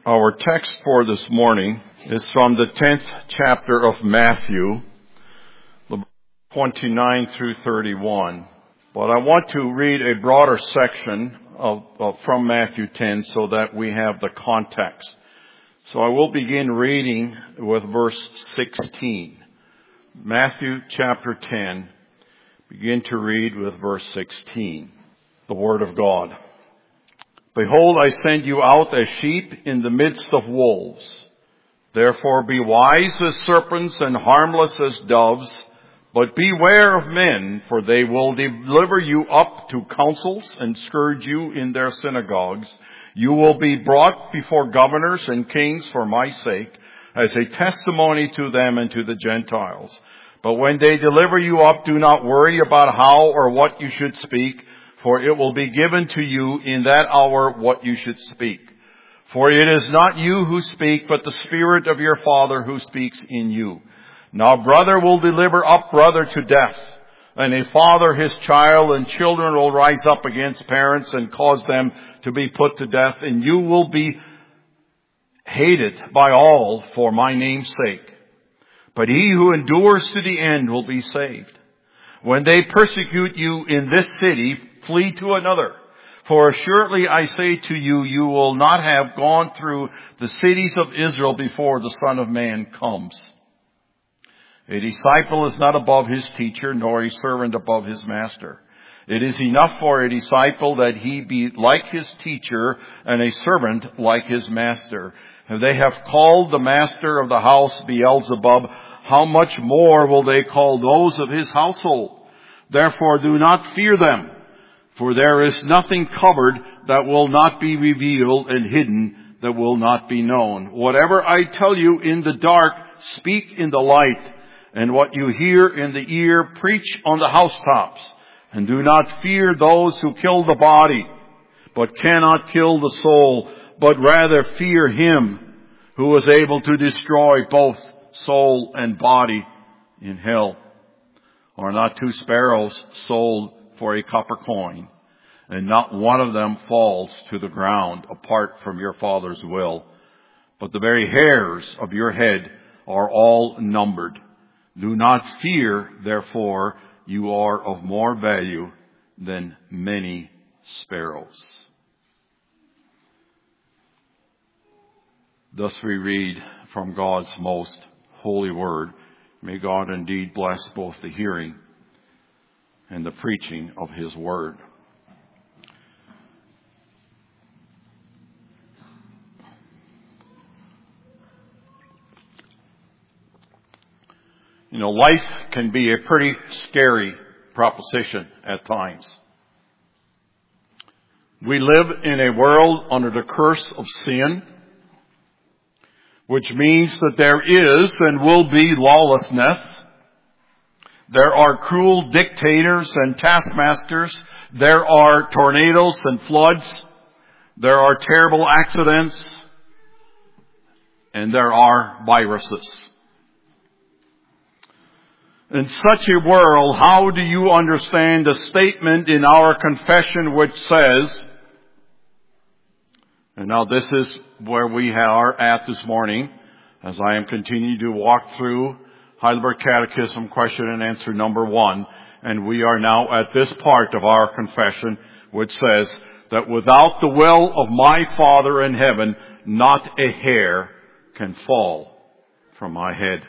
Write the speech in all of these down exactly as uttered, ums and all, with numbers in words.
Our text for this morning is from the tenth chapter of Matthew, twenty-nine through thirty-one. But I want to read a broader section of, of from Matthew ten so that we have the context. So I will begin reading with verse sixteen. Matthew chapter ten, begin to read with verse sixteen. The Word of God. Behold, I send you out as sheep in the midst of wolves. Therefore be wise as serpents and harmless as doves, but beware of men, for they will deliver you up to councils and scourge you in their synagogues. You will be brought before governors and kings for my sake, as a testimony to them and to the Gentiles. But when they deliver you up, do not worry about how or what you should speak, for it will be given to you in that hour what you should speak. For it is not you who speak, but the Spirit of your Father who speaks in you. Now brother will deliver up brother to death, and a father his child, and children will rise up against parents and cause them to be put to death, and you will be hated by all for my name's sake. But he who endures to the end will be saved. When they persecute you in this city, flee to another. For assuredly I say to you, you will not have gone through the cities of Israel before the Son of Man comes. A disciple is not above his teacher, nor a servant above his master. It is enough for a disciple that he be like his teacher, and a servant like his master. If they have called the master of the house Beelzebub, how much more will they call those of his household? Therefore do not fear them. For there is nothing covered that will not be revealed, and hidden that will not be known. Whatever I tell you in the dark, speak in the light. And what you hear in the ear, preach on the housetops. And do not fear those who kill the body, but cannot kill the soul, but rather fear him who is able to destroy both soul and body in hell. Are not two sparrows sold for a copper coin, and not one of them falls to the ground apart from your Father's will? But the very hairs of your head are all numbered. Do not fear, therefore, you are of more value than many sparrows. Thus we read from God's most holy word. May God indeed bless both the hearing and the preaching of his word. You know, life can be a pretty scary proposition at times. We live in a world under the curse of sin, which means that there is and will be lawlessness. There are cruel dictators and taskmasters. There are tornadoes and floods. There are terrible accidents. And there are viruses. In such a world, how do you understand the statement in our confession which says, and now this is where we are at this morning, as I am continuing to walk through Heidelberg Catechism question and answer number one. And we are now at this part of our confession which says that without the will of my Father in heaven, not a hair can fall from my head.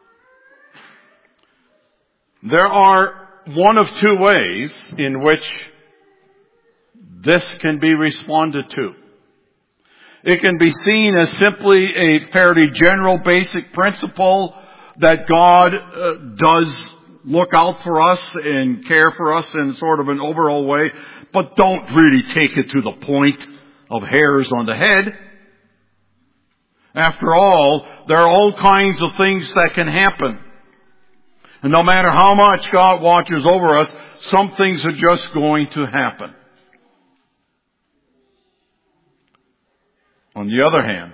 There are one of two ways in which this can be responded to. It can be seen as simply a fairly general basic principle that God uh, does look out for us and care for us in sort of an overall way, but don't really take it to the point of hairs on the head. After all, there are all kinds of things that can happen. And no matter how much God watches over us, some things are just going to happen. On the other hand,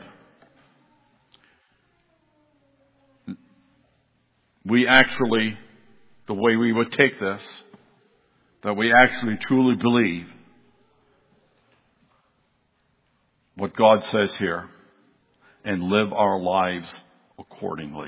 we actually, the way we would take this, that we actually truly believe what God says here, and live our lives accordingly.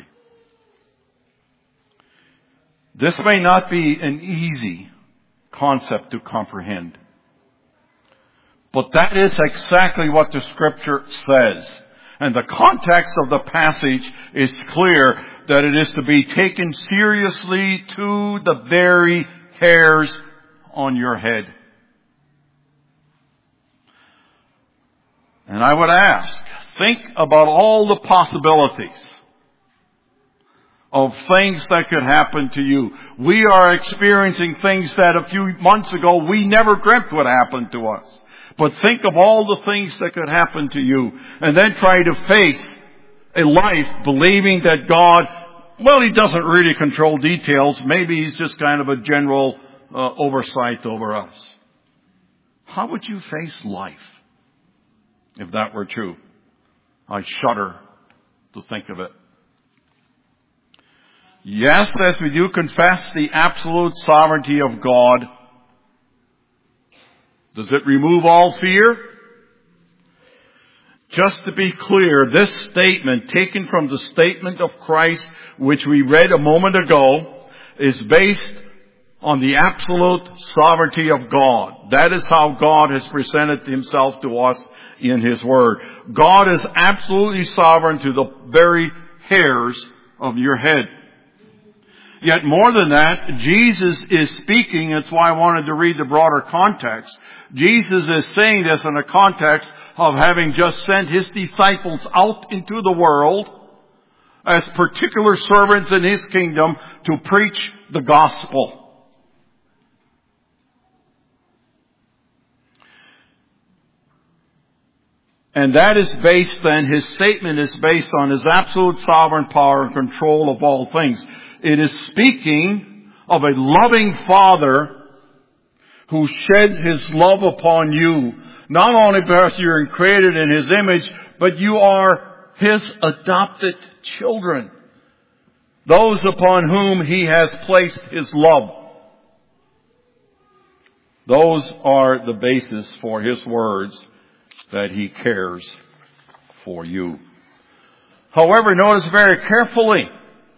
This may not be an easy concept to comprehend, but that is exactly what the Scripture says. And the context of the passage is clear that it is to be taken seriously to the very hairs on your head. And I would ask, think about all the possibilities of things that could happen to you. We are experiencing things that a few months ago we never dreamt would happen to us. But think of all the things that could happen to you, and then try to face a life believing that God, well, He doesn't really control details. Maybe He's just kind of a general uh, oversight over us. How would you face life if that were true? I shudder to think of it. Yes, as we do confess the absolute sovereignty of God, does it remove all fear? Just to be clear, this statement, taken from the statement of Christ, which we read a moment ago, is based on the absolute sovereignty of God. That is how God has presented Himself to us in His Word. God is absolutely sovereign to the very hairs of your head. Yet more than that, Jesus is speaking. That's why I wanted to read the broader context. Jesus is saying this in a context of having just sent His disciples out into the world as particular servants in His kingdom to preach the gospel. And that is based then, His statement is based on His absolute sovereign power and control of all things. It is speaking of a loving Father who shed His love upon you, not only because you're created in His image, but you are His adopted children, those upon whom He has placed His love. Those are the basis for His words that He cares for you. However, notice very carefully,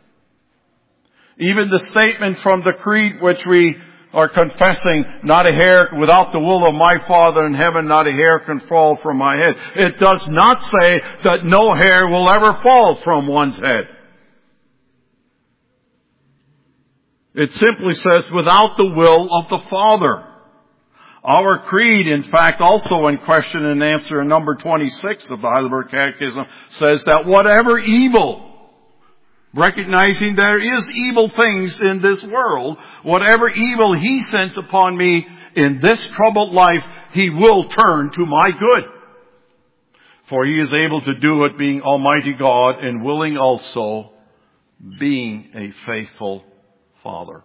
even the statement from the creed which we are confessing, not a hair, without the will of my Father in heaven, not a hair can fall from my head. It does not say that no hair will ever fall from one's head. It simply says, without the will of the Father. Our creed, in fact, also in question and answer in number twenty-six of the Heidelberg Catechism, says that whatever evil, recognizing there is evil things in this world, whatever evil He sends upon me in this troubled life, He will turn to my good. For He is able to do it, being Almighty God, and willing also, being a faithful Father.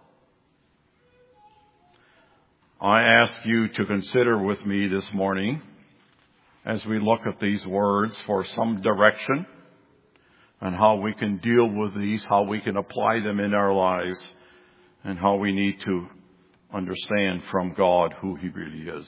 I ask you to consider with me this morning, as we look at these words, for some direction and how we can deal with these, how we can apply them in our lives, and how we need to understand from God who He really is.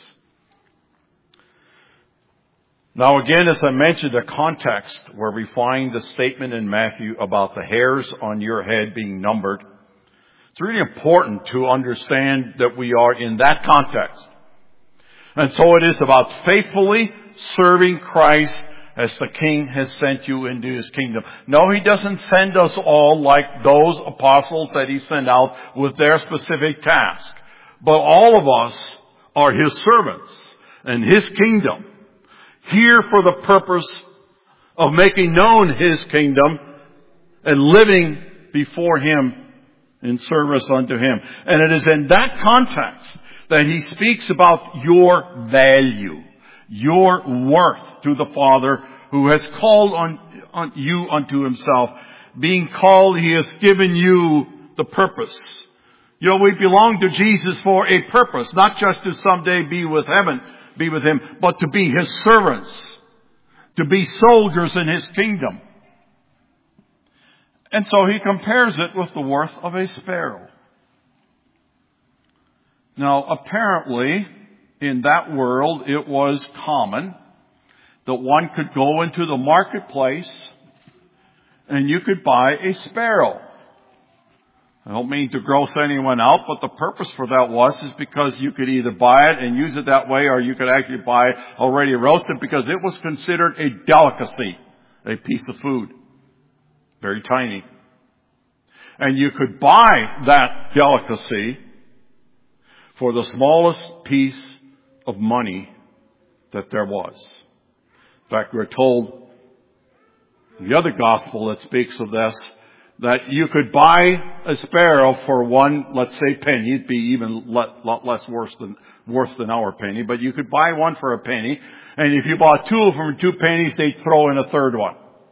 Now again, as I mentioned, a context where we find the statement in Matthew about the hairs on your head being numbered. It's really important to understand that we are in that context. And so it is about faithfully serving Christ as the King has sent you into His kingdom. No, He doesn't send us all like those apostles that He sent out with their specific task. But all of us are His servants and His kingdom, here for the purpose of making known His kingdom and living before Him in service unto Him. And it is in that context that He speaks about your value, your worth to the Father who has called on, on you unto Himself. Being called, He has given you the purpose. You know, we belong to Jesus for a purpose, not just to someday be with heaven, be with Him, but to be His servants, to be soldiers in His kingdom. And so He compares it with the worth of a sparrow. Now, apparently, in that world, it was common that one could go into the marketplace and you could buy a sparrow. I don't mean to gross anyone out, but the purpose for that was is because you could either buy it and use it that way, or you could actually buy it already roasted, because it was considered a delicacy, a piece of food. Very tiny. And you could buy that delicacy for the smallest piece of money that there was. In fact, we're told in the other gospel that speaks of this, that you could buy a sparrow for one, let's say, penny. It'd be even a lot less worse than, worth than our penny. But you could buy one for a penny. And if you bought two of them for two pennies, they'd throw in a third one.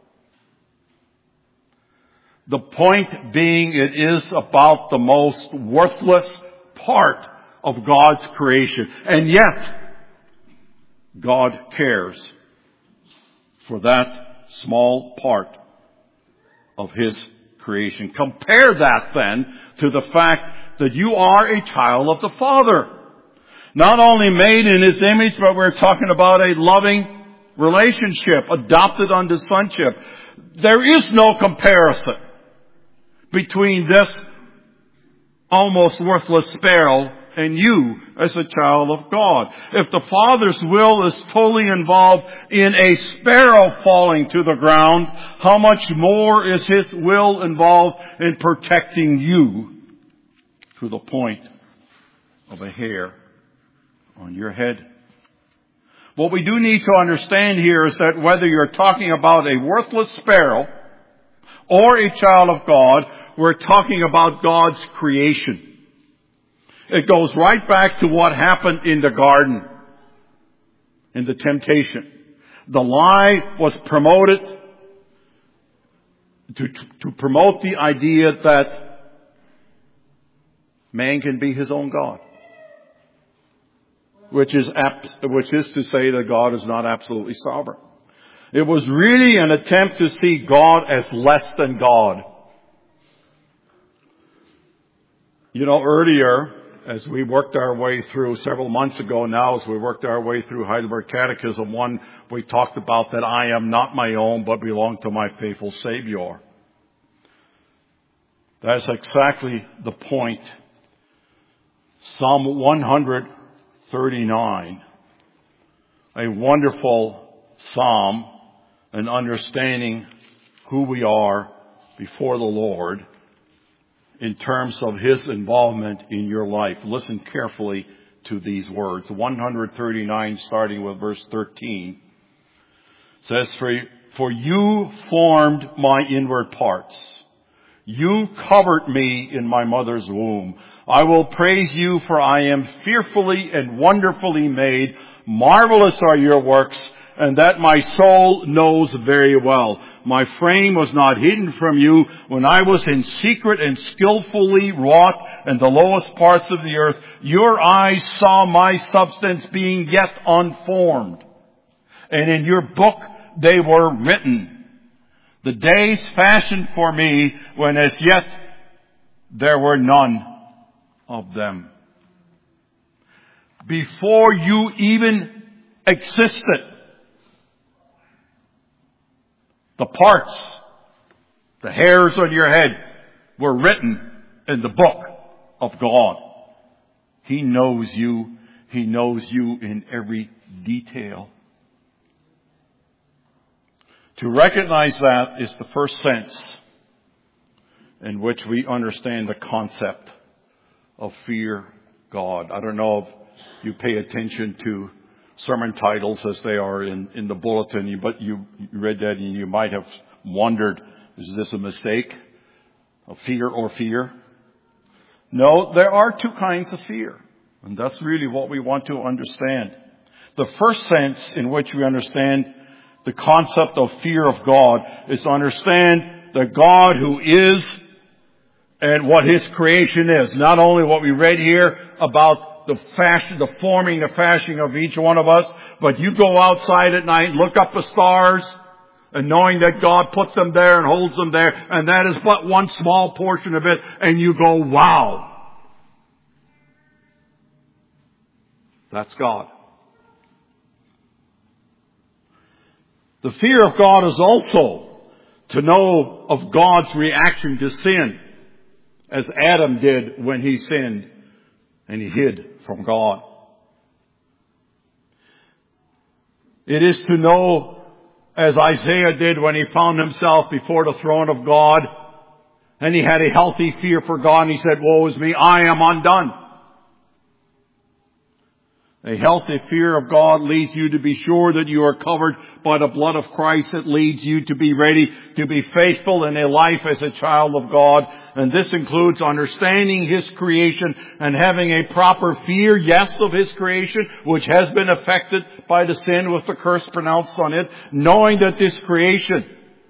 The point being, it is about the most worthless part of God's creation. And yet, God cares for that small part of His creation. Compare that then to the fact that you are a child of the Father. Not only made in His image, but we're talking about a loving relationship, adopted unto sonship. There is no comparison between this almost worthless sparrow and you as a child of God. If the Father's will is totally involved in a sparrow falling to the ground, how much more is His will involved in protecting you to the point of a hair on your head? What we do need to understand here is that whether you're talking about a worthless sparrow or a child of God, we're talking about God's creation. It goes right back to what happened in the garden, in the temptation. The lie was promoted to, to promote the idea that man can be his own God. Which is, which is to say that God is not absolutely sovereign. It was really an attempt to see God as less than God. You know, earlier, as we worked our way through, several months ago now, as we worked our way through Heidelberg Catechism one, we talked about that I am not my own, but belong to my faithful Savior. That's exactly the point. Psalm one thirty-nine, a wonderful psalm, and understanding who we are before the Lord in terms of His involvement in your life. Listen carefully to these words. one thirty-nine, starting with verse thirteen, says, For, for you formed my inward parts. You covered me in my mother's womb. I will praise you, for I am fearfully and wonderfully made. Marvelous are your works, and that my soul knows very well. My frame was not hidden from you when I was in secret and skillfully wrought in the lowest parts of the earth. Your eyes saw my substance being yet unformed, and in your book they were written. The days fashioned for me when as yet there were none of them. Before you even existed, the parts, the hairs on your head were written in the book of God. He knows you. He knows you in every detail. To recognize that is the first sense in which we understand the concept of fear God. I don't know if you pay attention to sermon titles as they are in, in the bulletin, but you, you read that and you might have wondered, is this a mistake? Of fear or fear? No, there are two kinds of fear. And that's really what we want to understand. The first sense in which we understand the concept of fear of God is to understand the God who is and what His creation is. Not only what we read here about the fashion, the forming, the fashioning of each one of us, but you go outside at night, look up the stars, and knowing that God put them there and holds them there, and that is but one small portion of it, and you go, wow. That's God. The fear of God is also to know of God's reaction to sin, as Adam did when he sinned and he hid from God. It is to know, as Isaiah did when he found himself before the throne of God, and he had a healthy fear for God, and he said, "Woe is me, I am undone." A healthy fear of God leads you to be sure that you are covered by the blood of Christ. It leads you to be ready to be faithful in a life as a child of God. And this includes understanding His creation and having a proper fear, yes, of His creation, which has been affected by the sin with the curse pronounced on it, knowing that this creation,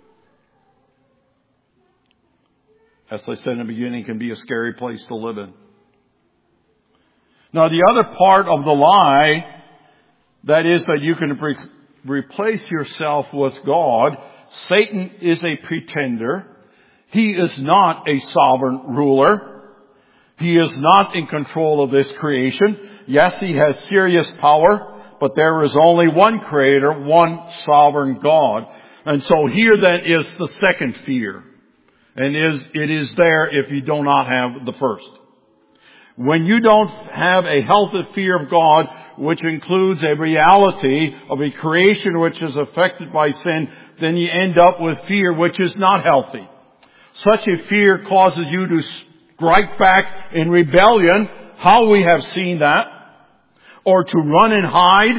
as I said in the beginning, can be a scary place to live in. Now, the other part of the lie, that is that you can re- replace yourself with God. Satan is a pretender. He is not a sovereign ruler. He is not in control of this creation. Yes, he has serious power, but there is only one creator, one sovereign God. And so here then is the second fear. And is, it is there if you do not have the first. When you don't have a healthy fear of God, which includes a reality of a creation which is affected by sin, then you end up with fear which is not healthy. Such a fear causes you to strike back in rebellion, how we have seen that, or to run and hide,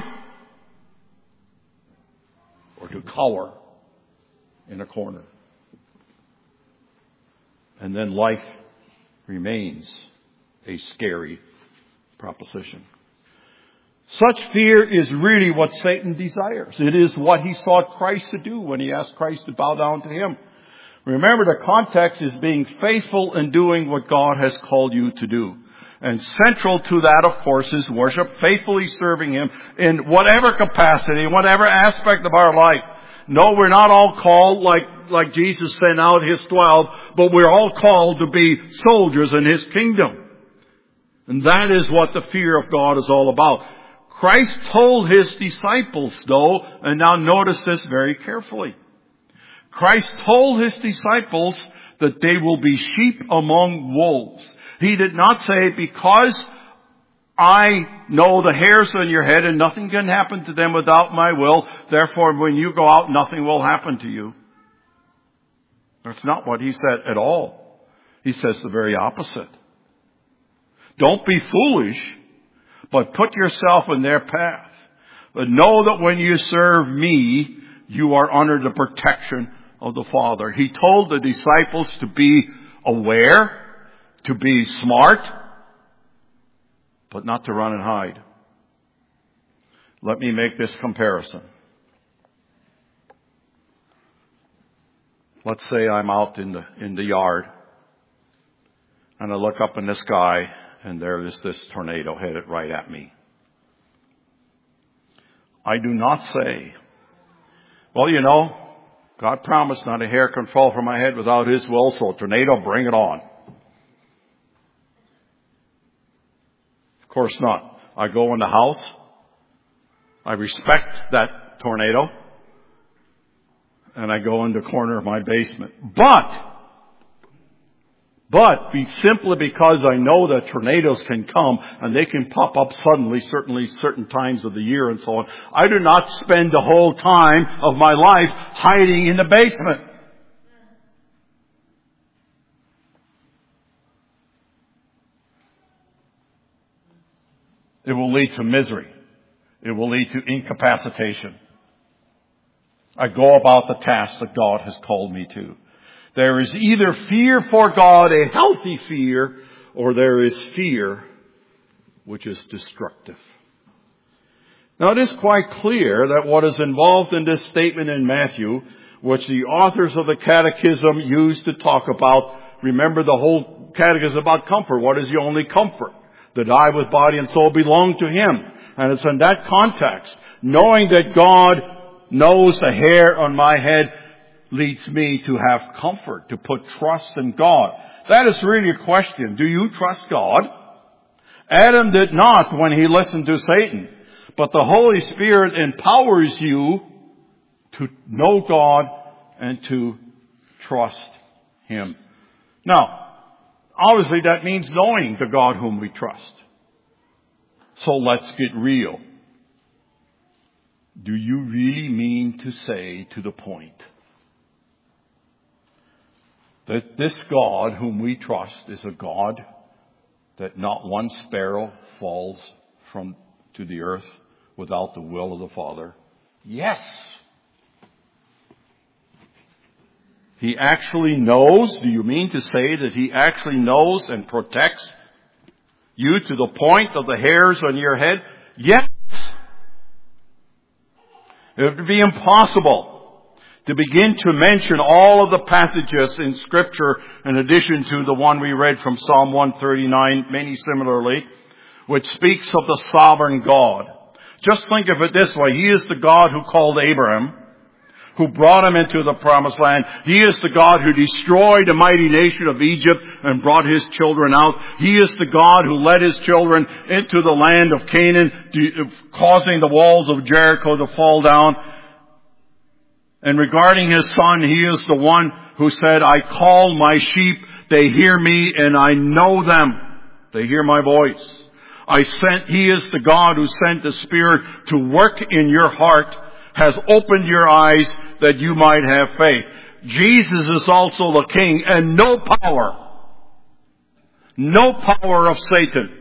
or to cower in a corner. And then life remains a scary proposition. Such fear is really what Satan desires. It is what he sought Christ to do when he asked Christ to bow down to him. Remember, the context is being faithful in doing what God has called you to do. And central to that, of course, is worship, faithfully serving Him in whatever capacity, in whatever aspect of our life. No, we're not all called like, like Jesus sent out His twelve, but we're all called to be soldiers in His kingdom. And that is what the fear of God is all about. Christ told His disciples, though, and now notice this very carefully. Christ told His disciples that they will be sheep among wolves. He did not say, because I know the hairs on your head and nothing can happen to them without my will, therefore when you go out, nothing will happen to you. That's not what He said at all. He says the very opposite. Don't be foolish, but put yourself in their path. But know that when you serve me, you are under the protection of the Father. He told the disciples to be aware, to be smart, but not to run and hide. Let me make this comparison. Let's say I'm out in the, in the yard, and I look up in the sky, and there is this tornado headed right at me. I do not say, well, you know, God promised not a hair can fall from my head without His will, so tornado, bring it on. Of course not. I go in the house. I respect that tornado. And I go in the corner of my basement. But, But be simply because I know that tornadoes can come and they can pop up suddenly, certainly certain times of the year and so on. I do not spend the whole time of my life hiding in the basement. It will lead to misery. It will lead to incapacitation. I go about the task that God has called me to. There is either fear for God, a healthy fear, or there is fear which is destructive. Now it is quite clear that what is involved in this statement in Matthew, which the authors of the Catechism used to talk about, remember the whole Catechism about comfort. What is the only comfort? That I with body and soul belong to Him. And it's in that context, knowing that God knows the hair on my head, leads me to have comfort, to put trust in God. That is really a question. Do you trust God? Adam did not when he listened to Satan. But the Holy Spirit empowers you to know God and to trust Him. Now, obviously that means knowing the God whom we trust. So let's get real. Do you really mean to say to the point that this God whom we trust is a God that not one sparrow falls from to the earth without the will of the Father? Yes. He actually knows. Do you mean to say that He actually knows and protects you to the point of the hairs on your head? Yes. It would be impossible to begin to mention all of the passages in Scripture in addition to the one we read from Psalm one thirty-nine, many similarly, which speaks of the sovereign God. Just think of it this way. He is the God who called Abraham, who brought him into the promised land. He is the God who destroyed the mighty nation of Egypt and brought His children out. He is the God who led His children into the land of Canaan, causing the walls of Jericho to fall down. And regarding His Son, He is the one who said, I call my sheep, they hear me, and I know them. They hear my voice. I sent, He is the God who sent the Spirit to work in your heart, has opened your eyes that you might have faith. Jesus is also the King, and no power, no power of Satan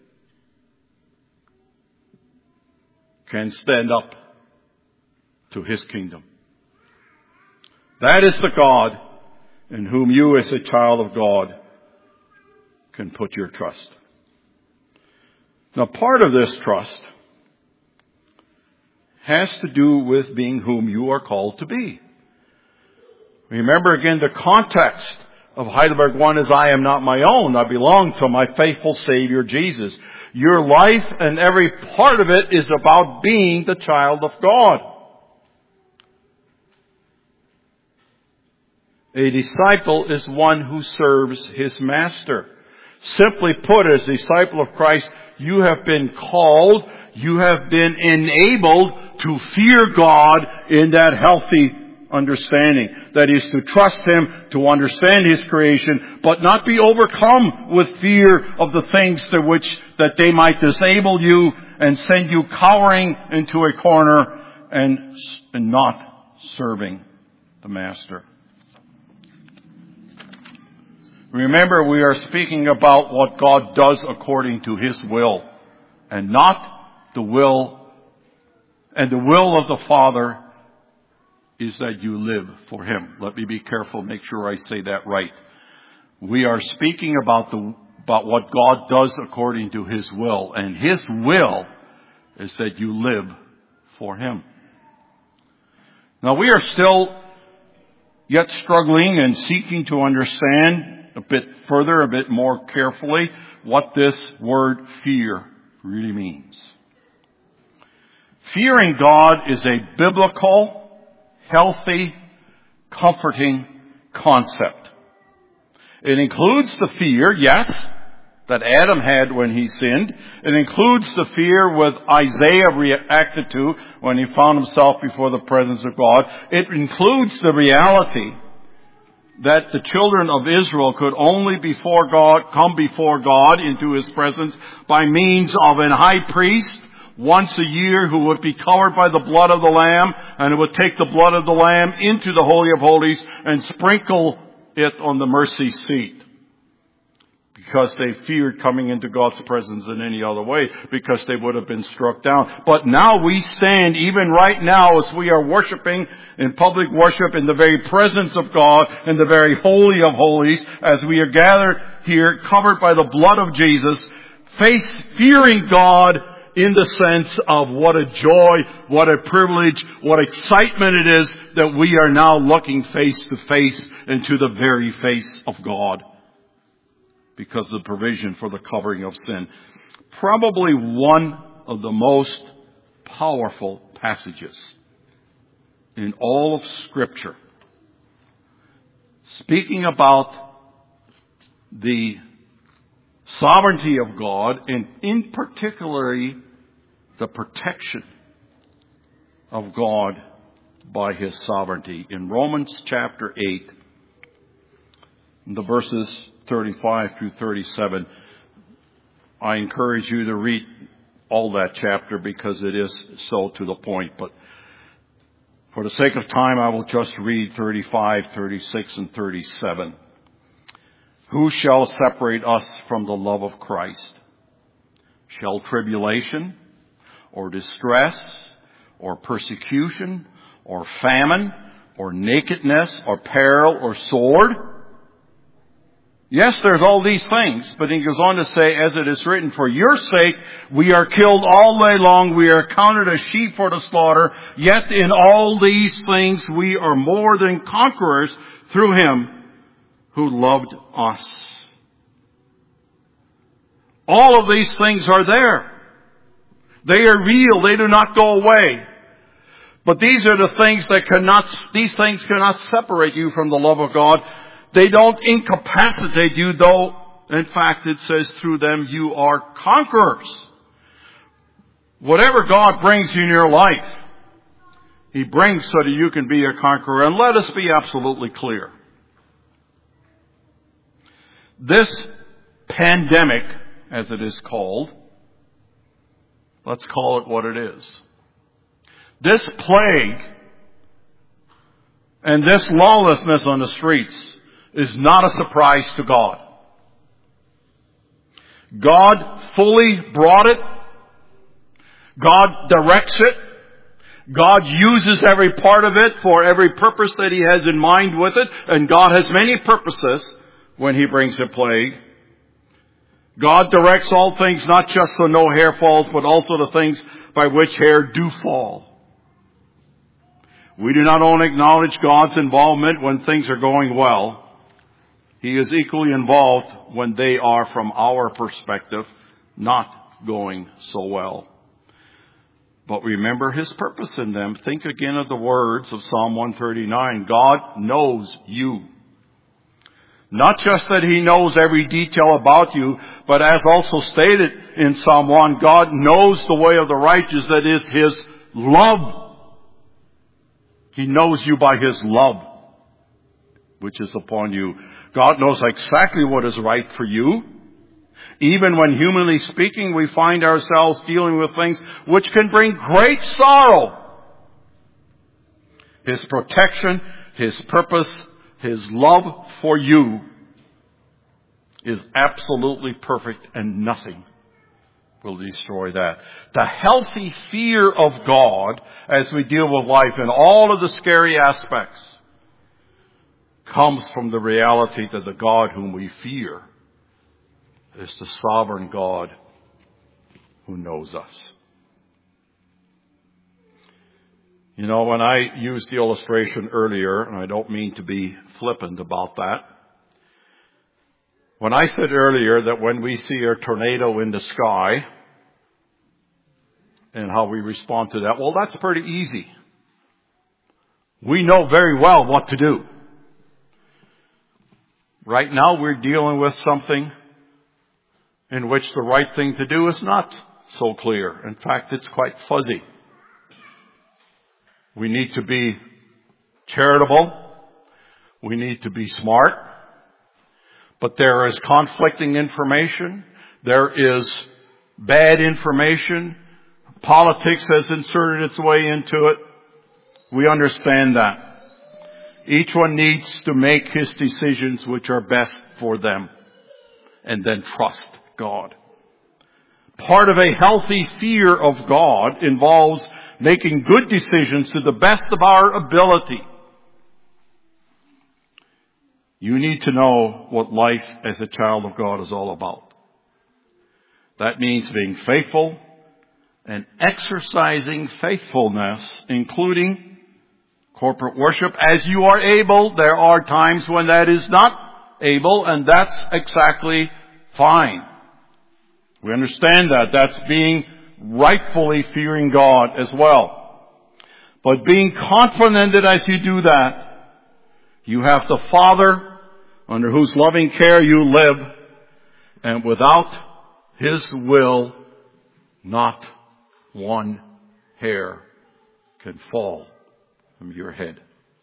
can stand up to His kingdom. That is the God in whom you as a child of God can put your trust. Now, part of this trust has to do with being whom you are called to be. Remember again, the context of Heidelberg one is, I am not my own. I belong to my faithful Savior Jesus. Your life and every part of it is about being the child of God. A disciple is one who serves his master. Simply put, as a disciple of Christ, you have been called, you have been enabled to fear God in that healthy understanding. That is, to trust Him, to understand His creation, but not be overcome with fear of the things to which that they might disable you and send you cowering into a corner and, and not serving the Master. Remember, we are speaking about what God does according to His will, and not the will. And the will of the Father is that you live for Him. Let me be careful, make sure I say that right. We are speaking about the about what God does according to His will, and His will is that you live for Him. Now, we are still yet struggling and seeking to understand a bit further, a bit more carefully, what this word fear really means. Fearing God is a biblical, healthy, comforting concept. It includes the fear, yes, that Adam had when he sinned. It includes the fear what Isaiah reacted to when he found himself before the presence of God. It includes the reality that the children of Israel could only before God, come before God into His presence by means of an high priest once a year who would be covered by the blood of the Lamb, and who would take the blood of the Lamb into the Holy of Holies and sprinkle it on the mercy seat. Because they feared coming into God's presence in any other way, because they would have been struck down. But now we stand, even right now, as we are worshiping in public worship in the very presence of God, in the very Holy of Holies, as we are gathered here, covered by the blood of Jesus, face fearing God in the sense of what a joy, what a privilege, what excitement it is that we are now looking face to face into the very face of God, because of the provision for the covering of sin. Probably one of the most powerful passages in all of Scripture, speaking about the sovereignty of God, and in particular the protection of God by His sovereignty. In Romans chapter eight, the verses thirty-five through thirty-seven, I encourage you to read all that chapter because it is so to the point. But for the sake of time, I will just read thirty-five, thirty-six, and thirty-seven. Who shall separate us from the love of Christ? Shall tribulation, or distress, or persecution, or famine, or nakedness, or peril, or sword? Yes, there's all these things, but he goes on to say, as it is written, for your sake we are killed all day long, we are counted as sheep for the slaughter, yet in all these things we are more than conquerors through Him who loved us. All of these things are there. They are real, they do not go away. But these are the things that cannot, these things cannot separate you from the love of God. They don't incapacitate you, though, in fact, it says through them you are conquerors. Whatever God brings you in your life, He brings so that you can be a conqueror. And let us be absolutely clear. This pandemic, as it is called, let's call it what it is. This plague and this lawlessness on the streets is not a surprise to God. God fully brought it. God directs it. God uses every part of it for every purpose that He has in mind with it. And God has many purposes when He brings a plague. God directs all things, not just so no hair falls, but also the things by which hair do fall. We do not only acknowledge God's involvement when things are going well. He is equally involved when they are, from our perspective, not going so well. But remember His purpose in them. Think again of the words of Psalm one thirty-nine. God knows you. Not just that He knows every detail about you, but as also stated in Psalm one, God knows the way of the righteous, that is His love. He knows you by His love, which is upon you. God knows exactly what is right for you. Even when, humanly speaking, we find ourselves dealing with things which can bring great sorrow. His protection, His purpose, His love for you is absolutely perfect, and nothing will destroy that. The healthy fear of God as we deal with life in all of the scary aspects comes from the reality that the God whom we fear is the sovereign God who knows us. You know, when I used the illustration earlier, and I don't mean to be flippant about that, when I said earlier that when we see a tornado in the sky and how we respond to that, well, that's pretty easy. We know very well what to do. Right now we're dealing with something in which the right thing to do is not so clear. In fact, it's quite fuzzy. We need to be charitable. We need to be smart. But there is conflicting information. There is bad information. Politics has inserted its way into it. We understand that. Each one needs to make his decisions which are best for them, and then trust God. Part of a healthy fear of God involves making good decisions to the best of our ability. You need to know what life as a child of God is all about. That means being faithful and exercising faithfulness, including corporate worship as you are able. There are times when that is not able, and that's exactly fine. We understand that. That's being rightfully fearing God as well. But being confident that as you do that, you have the Father under whose loving care you live, and without His will, not one hair can fall from your head.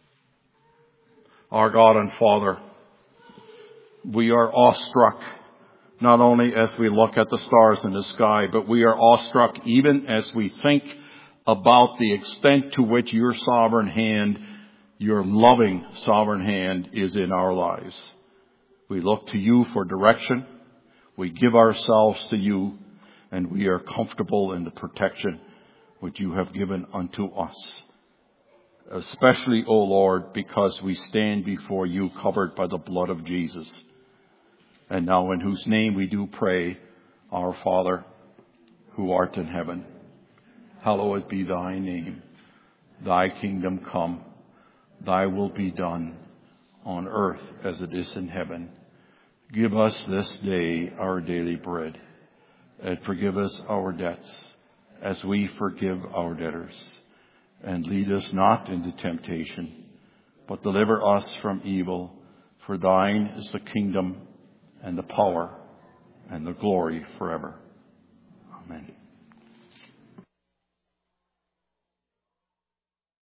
Our God and Father, we are awestruck not only as we look at the stars in the sky, but we are awestruck even as we think about the extent to which your sovereign hand, your loving sovereign hand, is in our lives. We look to you for direction. We give ourselves to you, and we are comfortable in the protection which you have given unto us. Especially, O Lord, because we stand before you covered by the blood of Jesus. And now in whose name we do pray, our Father, who art in heaven, hallowed be thy name. Thy kingdom come, thy will be done on earth as it is in heaven. Give us this day our daily bread, and forgive us our debts as we forgive our debtors. And lead us not into temptation, but deliver us from evil. For thine is the kingdom and the power and the glory forever. Amen.